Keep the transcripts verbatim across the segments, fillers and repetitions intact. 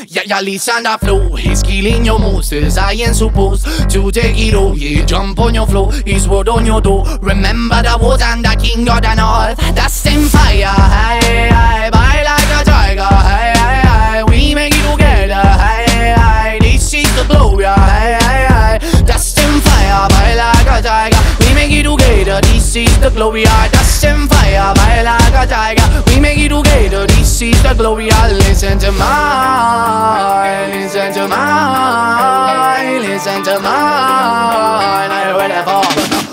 Yeah, yeah, listen the flow. He's killing your moves, cause I ain't supposed to take it all. Yeah, jump on your flow, his word on your door. Remember the wars and the king of the north. That's in fire, hey, hey, bite like a tiger, hey, hey, hey. We make it together, hey, hey, this is the glory, hey, hey, hey. That's in fire, bite like a tiger. We make it together, this is the glory, that's in fire, bite like a tiger. We make it together, this is the glory. Listen to mine, listen to mine, listen to mine. Are you ready for?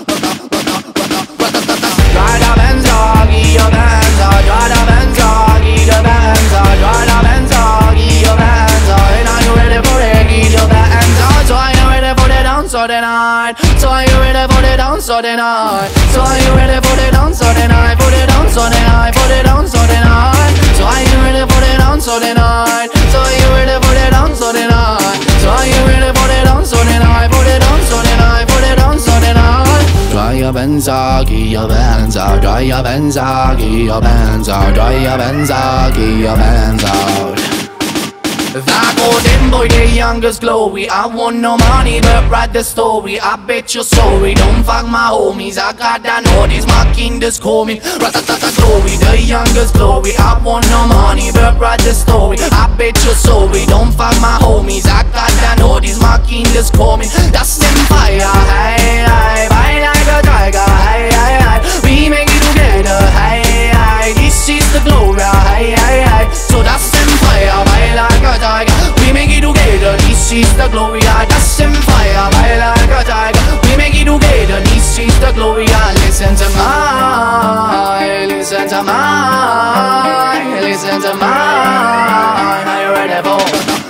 Drive the Benz, give your Benz, drive the Benz, give your Benz, drive the Benz, give your Benz. And are you ready for it? Give your Benz. So are you ready for the dance of the night? So are you ready for the dance of the night? So are you ready for the dance of the night? For the dance of the night, for the dance of the night. So are you ready for the dance of the night? So are you ready for the dance of the night? So are you ready for the dance of the night? For the dance of the night, for the dance of the night. Dry your Benza, give your Benza, dry your Benza, give your Benza, dry your Benza, give your Benza. That golden boy, the youngest glory. I want no money, but write the story. I bet you're sorry, don't fuck my homies. I got that notice, my king just call me Ratatata glory, the youngest glory. I want no money, but write the story. I bet you're sorry, don't fuck my homies. I got that notice, my king just call me. That's them fire, hey, hey, bite like a tiger, hey, hey, hey. We make it together, hey, hey. This is the glory, hey, hey, hey. So that's them fire, bite like a tiger. We make it together, this is the glory. That's in fire, bite like a tiger. We make it together, this is the glory. Listen to mine, listen to mine, listen to mine. Are you ready for?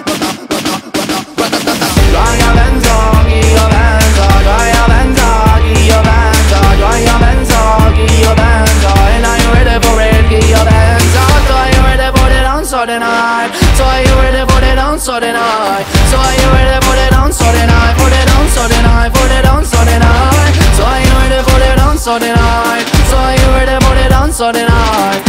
Dry your Benza, give your Benza, dry your Benza, give your Benza, dry your Benza, give your Benza. And are you ready for it? Give your Benza. So are you ready for the dance of the night? So are you ready for the dance of the night? So are you ready for the dance of the night? For the dance of the night, for the dance of the night. So are you ready for the dance of the night? So are you ready for the dance of the night?